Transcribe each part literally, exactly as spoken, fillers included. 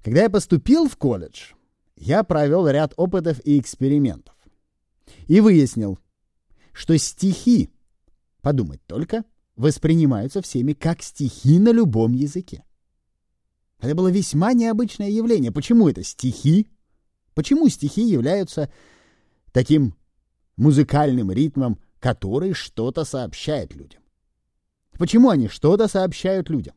Когда я поступил в колледж, я провел ряд опытов и экспериментов. И выяснил, что стихи, подумать только, воспринимаются всеми как стихи на любом языке. Это было весьма необычное явление. Почему это стихи? Почему стихи являются таким музыкальным ритмом, который что-то сообщает людям? Почему они что-то сообщают людям?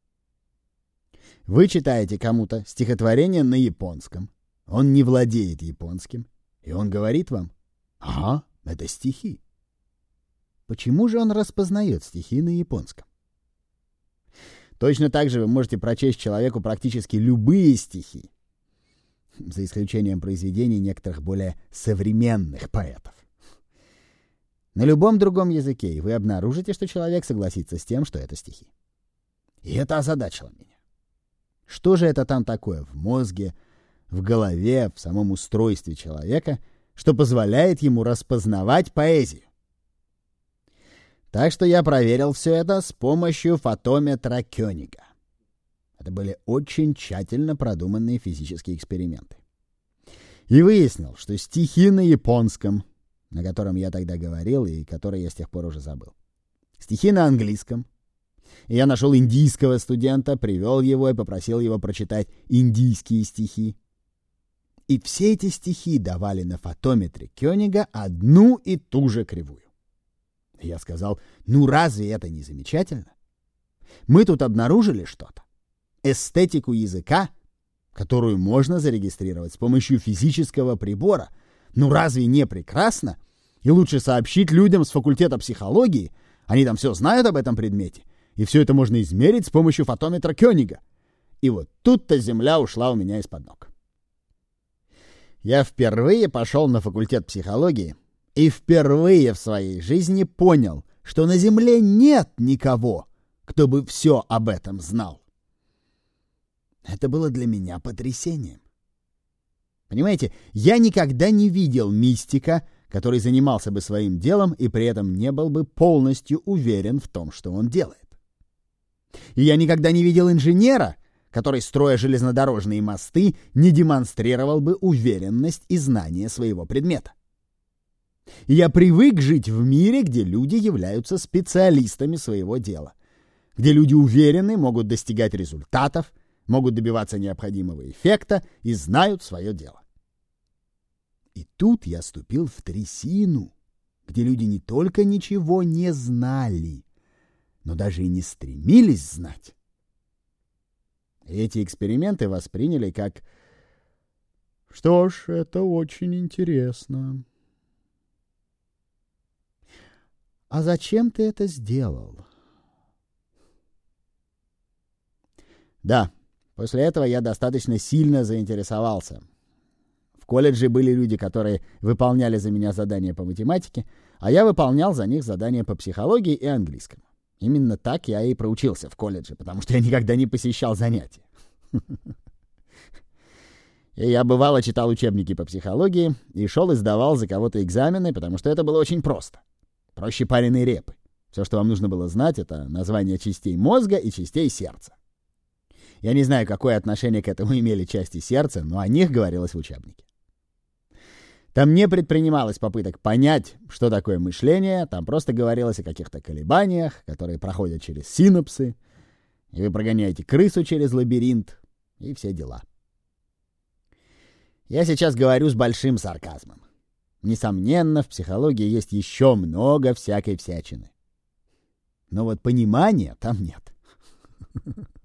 Вы читаете кому-то стихотворение на японском, он не владеет японским, и он говорит вам: «Ага, это стихи». Почему же он распознает стихи на японском? Точно так же вы можете прочесть человеку практически любые стихи, за исключением произведений некоторых более современных поэтов. На любом другом языке, и вы обнаружите, что человек согласится с тем, что это стихи. И это озадачило меня. Что же это там такое в мозге, в голове, в самом устройстве человека, что позволяет ему распознавать поэзию? Так что я проверил все это с помощью фотометра Кёнига. Это были очень тщательно продуманные физические эксперименты. И выяснил, что стихи на японском, на котором я тогда говорил и который я с тех пор уже забыл, стихи на английском, и я нашел индийского студента, привел его и попросил его прочитать индийские стихи. И все эти стихи давали на фотометре Кёнига одну и ту же кривую. Я сказал: ну разве это не замечательно? Мы тут обнаружили что-то. Эстетику языка, которую можно зарегистрировать с помощью физического прибора. Ну разве не прекрасно? И лучше сообщить людям с факультета психологии, они там все знают об этом предмете, и все это можно измерить с помощью фотометра Кёнига. И вот тут-то земля ушла у меня из-под ног. Я впервые пошел на факультет психологии и впервые в своей жизни понял, что на земле нет никого, кто бы все об этом знал. Это было для меня потрясением. Понимаете, я никогда не видел мистика, который занимался бы своим делом и при этом не был бы полностью уверен в том, что он делает. И я никогда не видел инженера, который, строя железнодорожные мосты, не демонстрировал бы уверенность и знание своего предмета. И я привык жить в мире, где люди являются специалистами своего дела, где люди уверены, могут достигать результатов, могут добиваться необходимого эффекта и знают свое дело. И тут я ступил в трясину, где люди не только ничего не знали, но даже и не стремились знать. И эти эксперименты восприняли как: что ж, это очень интересно. А зачем ты это сделал? Да, после этого я достаточно сильно заинтересовался. В колледже были люди, которые выполняли за меня задания по математике, а я выполнял за них задания по психологии и английскому. Именно так я и проучился в колледже, потому что я никогда не посещал занятия. И я бывало читал учебники по психологии и шел и сдавал за кого-то экзамены, потому что это было очень просто. Проще пареной репы. Все, что вам нужно было знать, это название частей мозга и частей сердца. Я не знаю, какое отношение к этому имели части сердца, но о них говорилось в учебнике. Там не предпринималось попыток понять, что такое мышление, там просто говорилось о каких-то колебаниях, которые проходят через синапсы, и вы прогоняете крысу через лабиринт, и все дела. Я сейчас говорю с большим сарказмом. Несомненно, в психологии есть еще много всякой всячины. Но вот понимания там нет.